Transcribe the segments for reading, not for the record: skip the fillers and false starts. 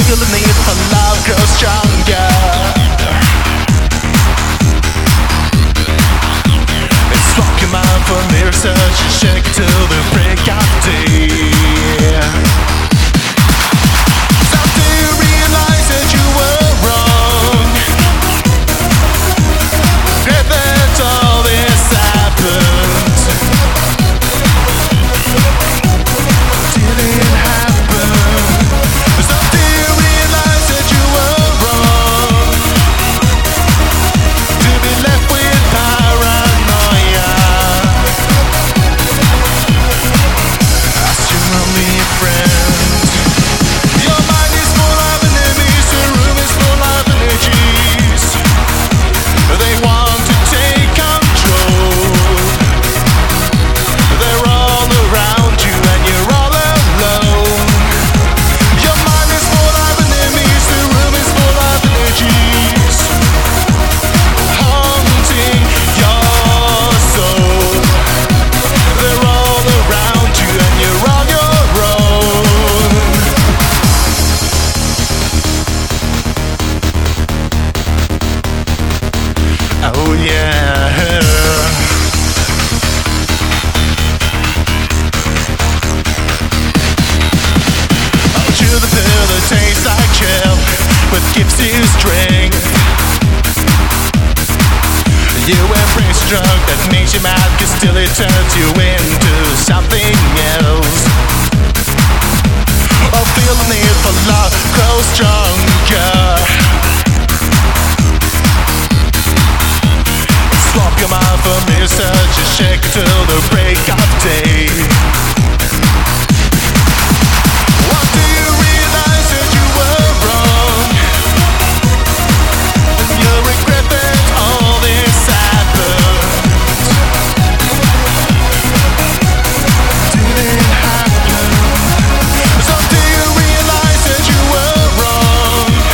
feel the need for love grows stronger. It's swap your mind for mirror search, shake it till the break of day. Someday you realize that you were wrong. Regret that all this happened. Didn't happen. Someday you realize that you were wrong. To be left with paranoia. Ask your only friend. Your mind is full of enemies, the room is full of energies. They want to take control. They're all around you and you're all alone. Your mind is full of enemies, the room is full of energies. Haunting your soul. They're all around you and you're on your own. Oh yeah. Oh, chew the pill that tastes like chill, but gives you strength. You embrace a drug that makes you mad, cause still it turns you into something else. Oh, feel the need for love grows stronger. Swap your mind for research and shake it till the break of day. What do you realize that you were wrong? And you'll regret that all this happened. Didn't happen. Someday you realize that you were wrong.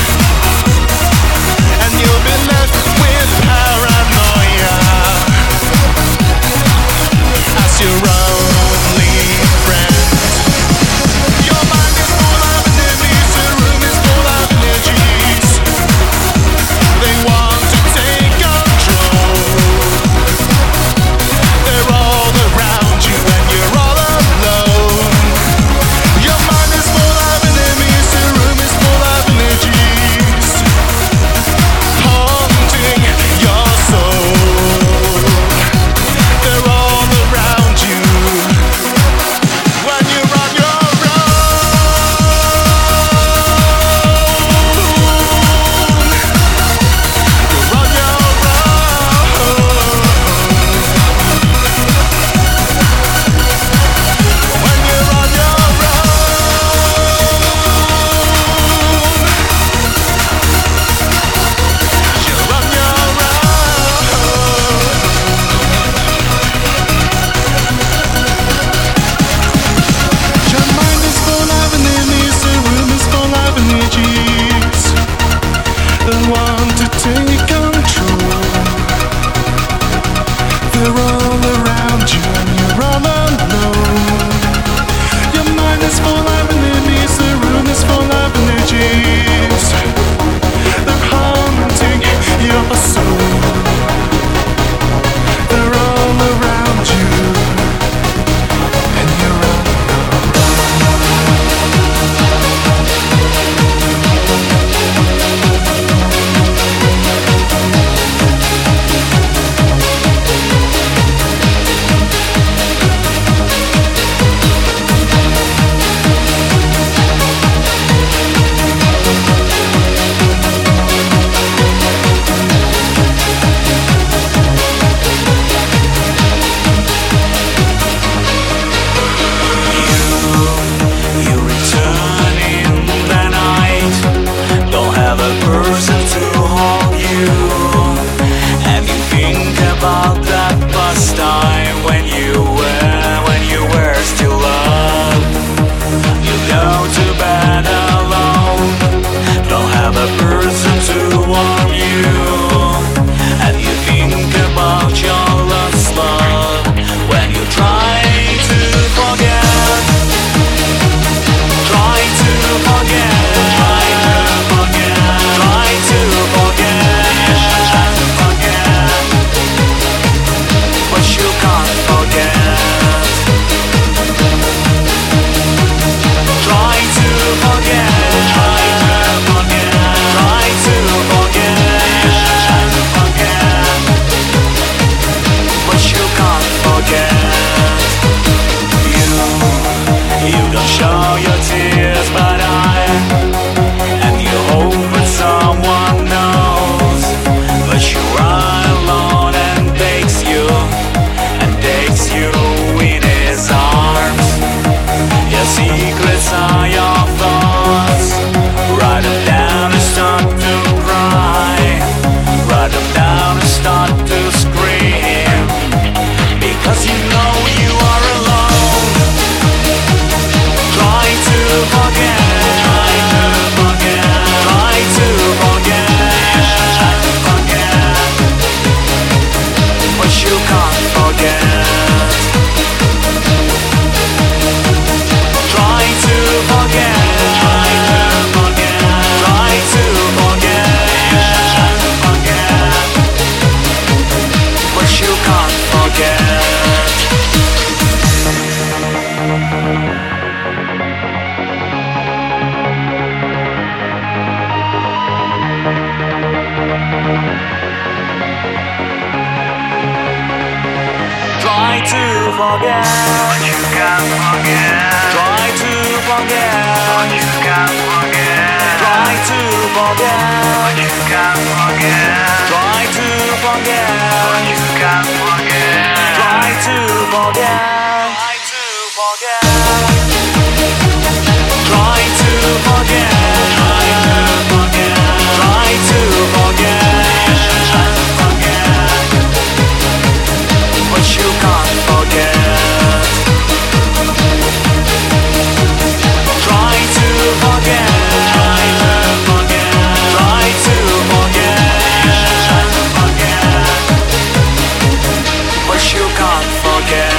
forget what you can't forget. Try to forget what you can't forget. Try to forget what you can't forget. Try to forget what you can't forget. Try to forget. Try to forget. Try to forget. Try to forget. Try to forget. Try to forget. But you can't forget. Try to forget. Try to forget. Try to forget. Try to forget. But you can't forget.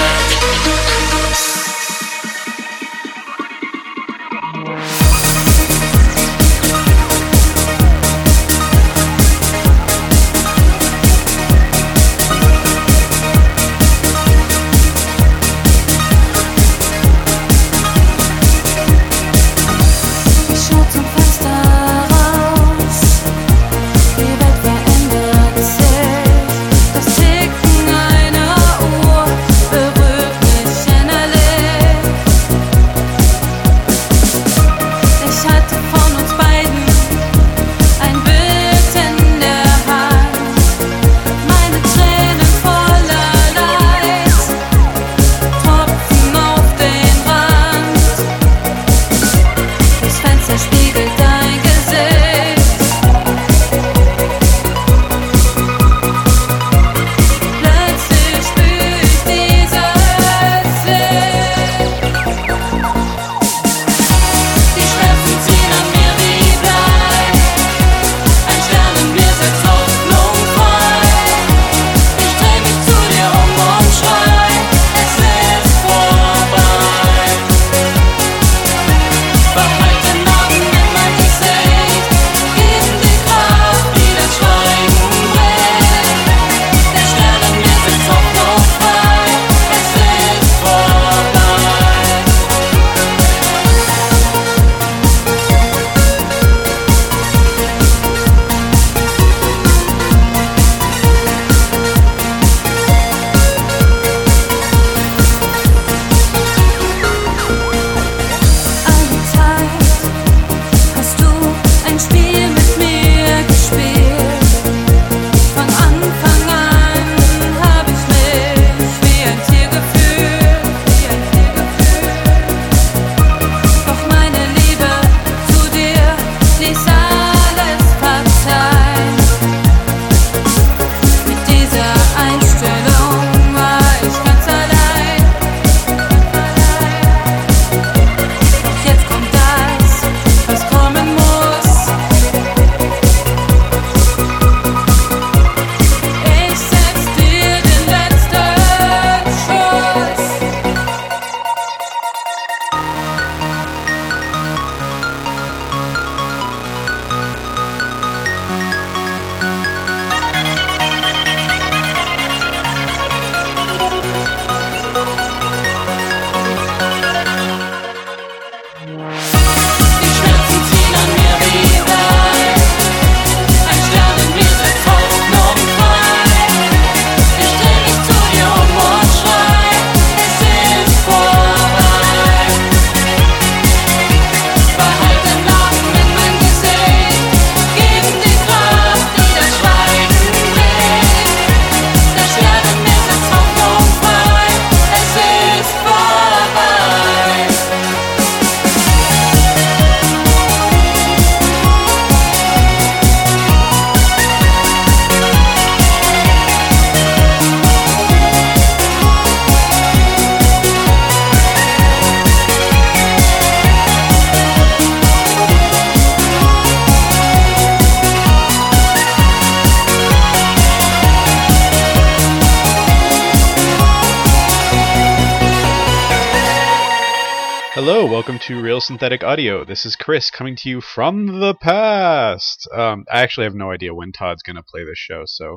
Hello, welcome to Real Synthetic Audio. This is Chris coming to you from the past. I actually have no idea when Todd's going to play this show, so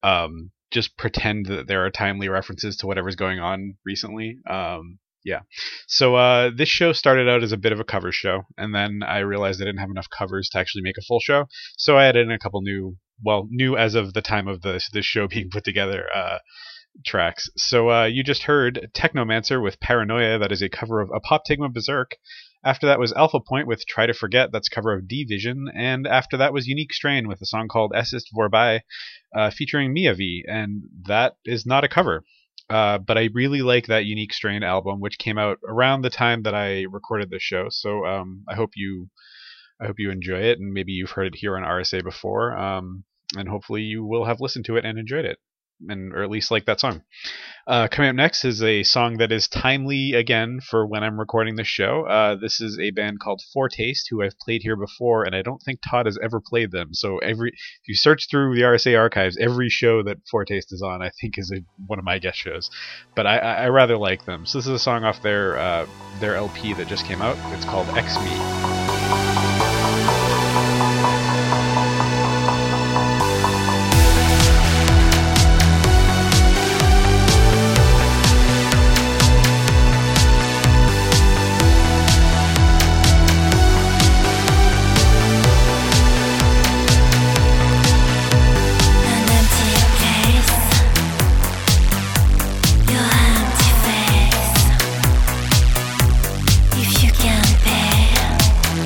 just pretend that there are timely references to whatever's going on recently. Yeah. So this show started out as a bit of a cover show, and then I realized I didn't have enough covers to actually make a full show, so I added in a couple new as of the time of this show being put together, tracks. So you just heard Technomancer with Paranoia, that is a cover of Apoptygma Berserk. After that was Alpha Point with Try to Forget, that's a cover of Division. And after that was Unique Strain with a song called Es ist vorbei, featuring Miyavi, and that is not a cover. But I really like that Unique Strain album, which came out around the time that I recorded this show. So I hope you enjoy it, and maybe you've heard it here on RSA before. And hopefully you will have listened to it and enjoyed it, or at least like that song. Coming up next is a song that is timely again for when I'm recording this show. This is a band called Foretaste, who I've played here before, and I don't think Todd has ever played them. So if you search through the RSA archives, every show that Foretaste is on, I think is one of my guest shows. But I rather like them. So this is a song off their LP that just came out. It's called X Me. If you can't bear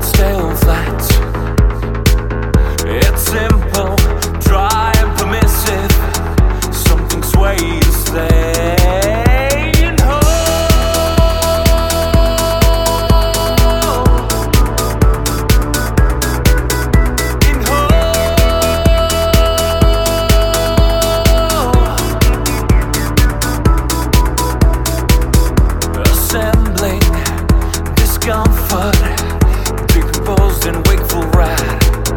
still flat. It's simple, dry and permissive. Something sways to staying home. In home. Assembling discomfort, decomposed in wakeful rat.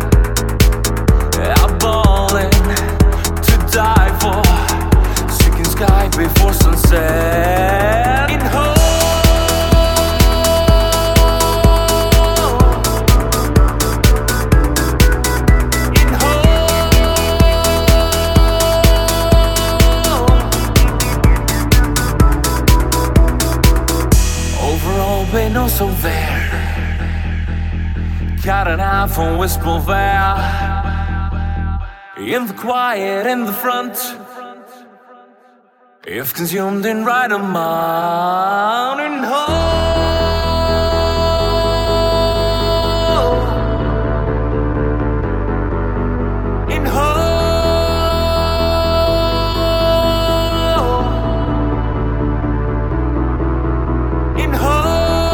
Outballing to die for, seeking sky before sunset. In home. In home. Overall, but no so there. Cat and eye from wistful there. In the quiet, in the front, if consumed in right amount. In home. In home. In home.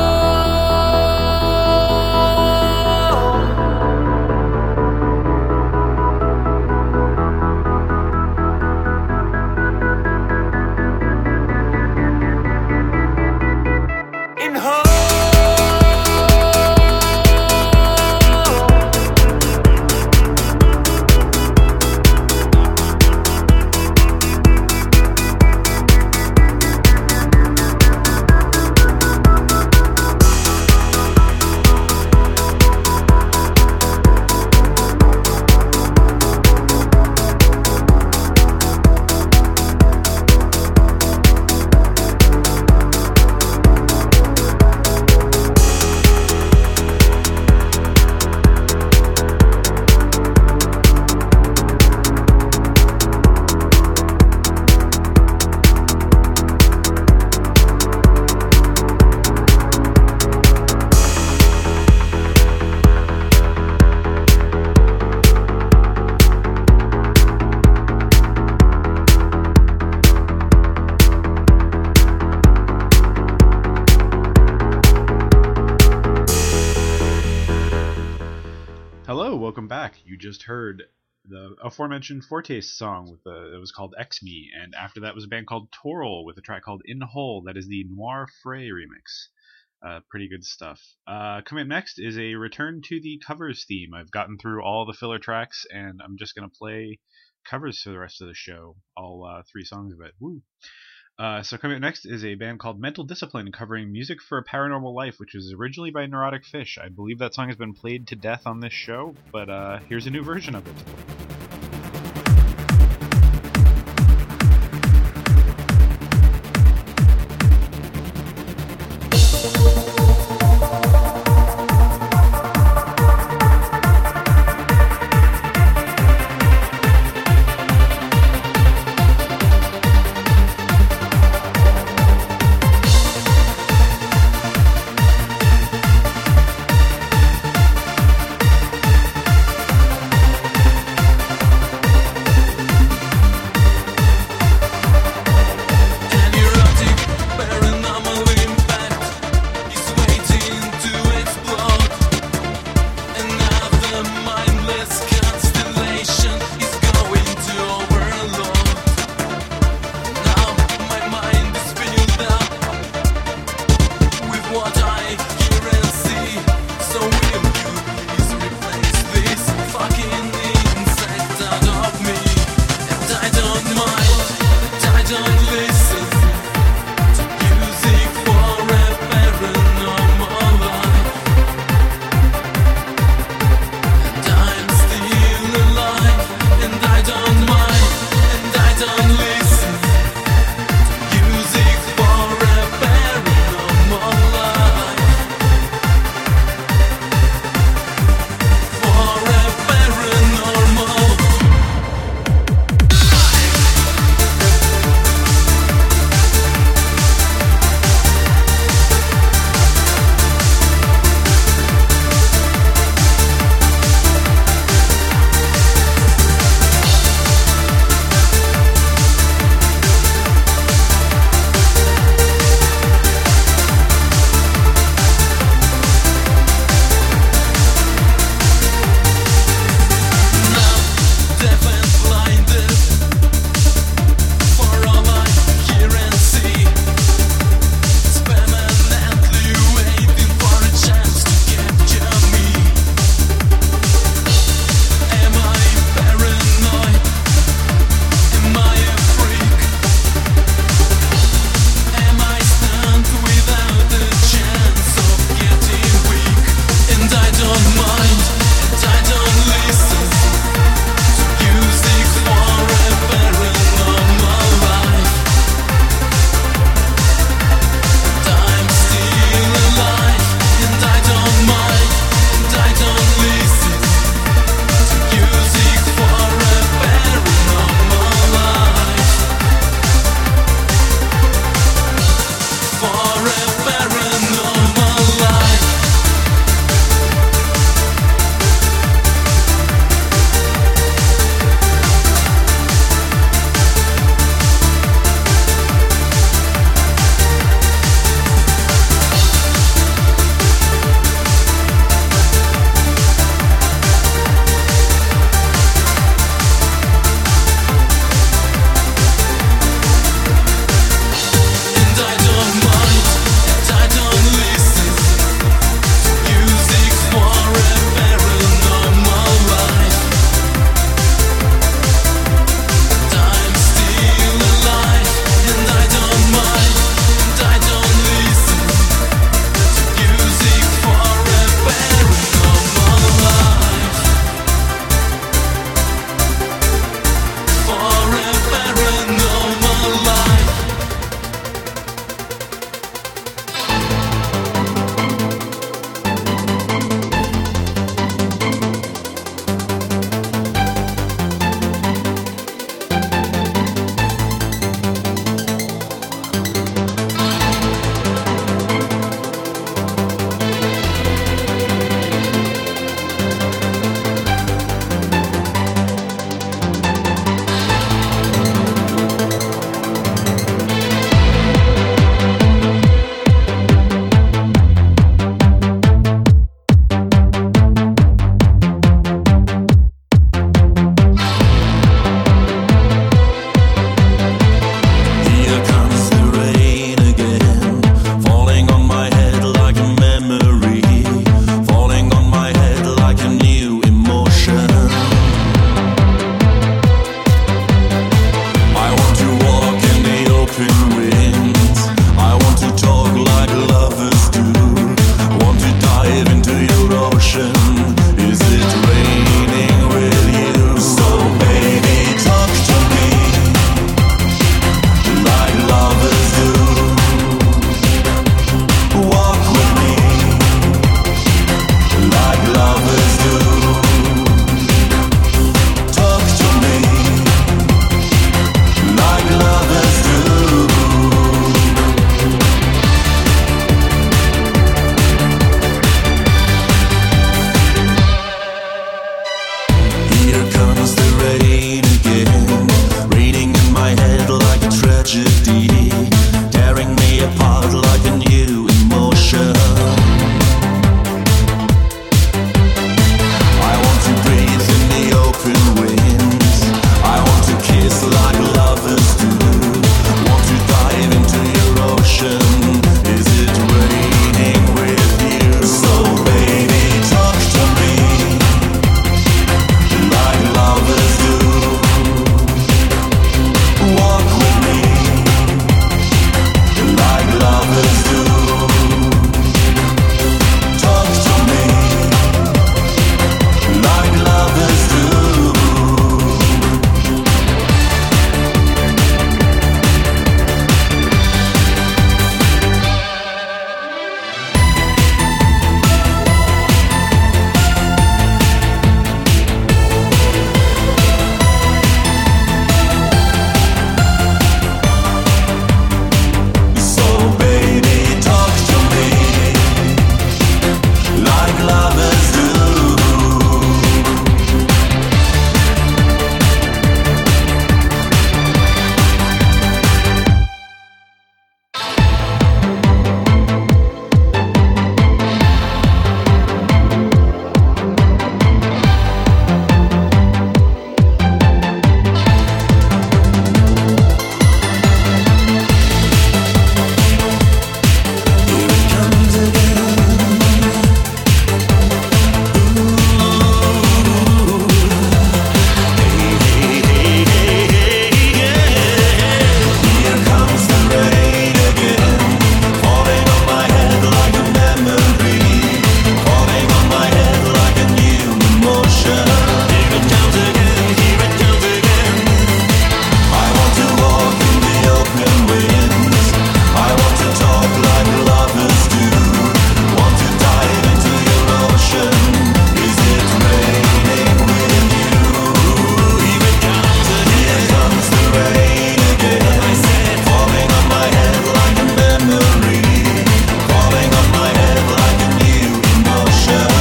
In home. Hello, welcome back. You just heard the aforementioned Fortaste song with it was called X Me, and after that was a band called Toral with a track called In Hole. That is the Noir Fray remix. Pretty good stuff. Coming up next is a return to the covers theme. I've gotten through all the filler tracks, and I'm just gonna play covers for the rest of the show. All 3 songs of it. Woo! So coming up next is a band called Mental Discipline covering Music for a Paranormal Life, which was originally by Neurotic Fish. I believe that song has been played to death on this show, but here's a new version of it. ocean? Is it raining with you? So baby, talk to me like lovers do. Walk with me like lovers do. Talk to me like lovers do. Here comes the rain again, raining in my head like a tragedy, tearing me apart like a new emotion. I want to breathe in the open wind. I want to kiss like lovers do. Want to dive into your ocean. Is it raining with you? So baby, talk to me like lovers do. Walk with me like lovers do. Talk to me like lovers do. So baby, talk to me like lovers do. Here it comes again. Here comes the rain again, falling on my head like a memory, falling on my head like a new emotion. Here it comes again, here it comes again. I want to walk in the open wind. I want to talk like lovers do. Want to dive into your ocean. Is it raining with you? Here it comes again. Here comes the rain again. Falling on my head like a memory, falling on my head like a new emotion.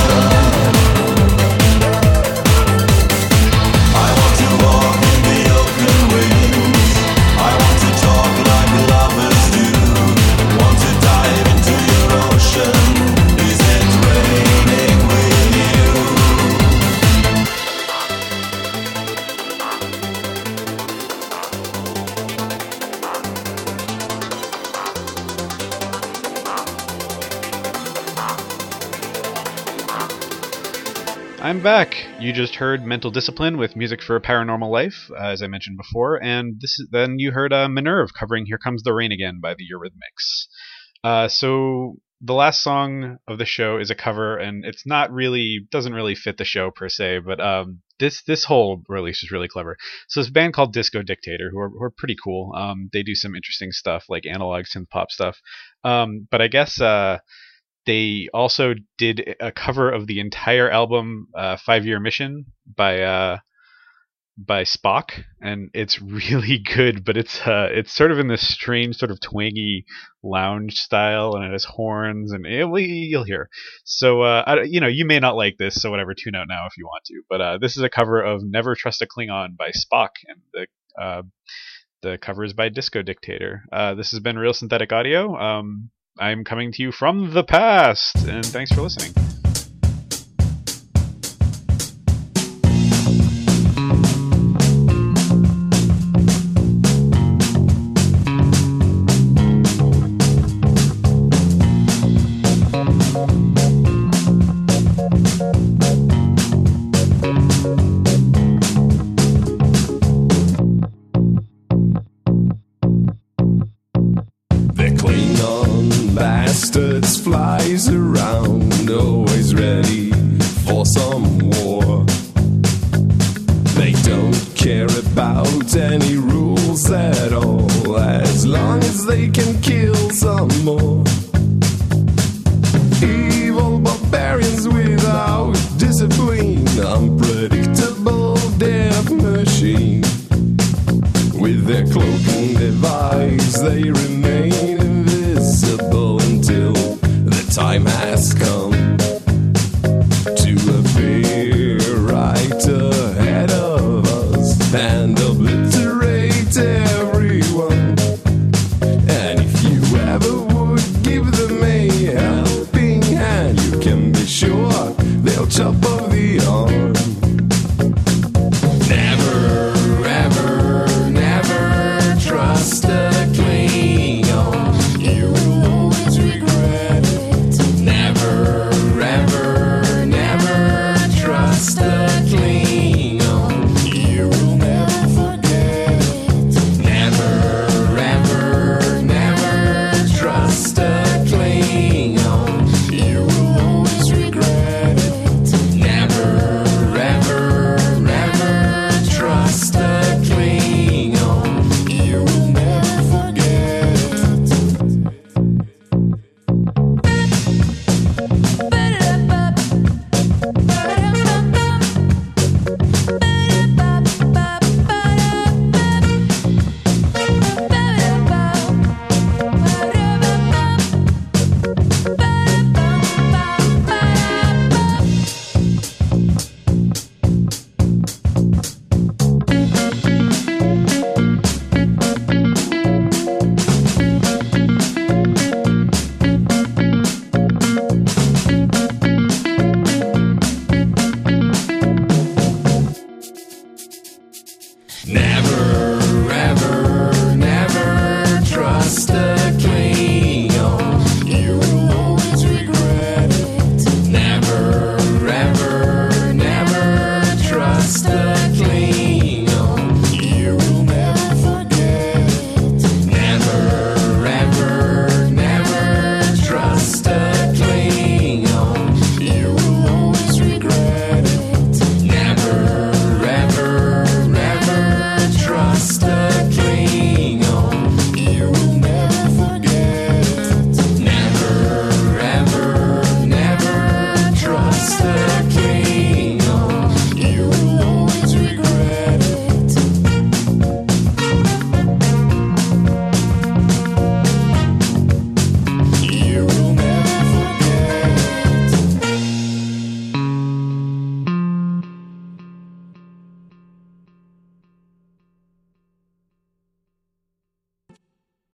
I want to walk in the open wind. I want to talk like lovers do. Want to dive into your ocean. Is it raining with you? I'm back. You just heard Mental Discipline with Music for a Paranormal Life, as I mentioned before, and then you heard Minerve covering Here Comes the Rain Again by the Eurythmics. So the last song of the show is a cover, and it's not really, doesn't really fit the show per se, but this whole release is really clever. So it's a band called Disco Dictator, who are pretty cool. They do some interesting stuff, like analog synth pop stuff. But I guess they also did a cover of the entire album, 5-Year Mission by Spock, and it's really good. But it's sort of in this strange, sort of twangy lounge style, and it has horns, and you'll hear. So you may not like this, so whatever, tune out now if you want to. But this is a cover of Never Trust a Klingon by Spock, and the cover is by Disco Dictator. This has been Real Synthetic Audio. I'm coming to you from the past, and thanks for listening.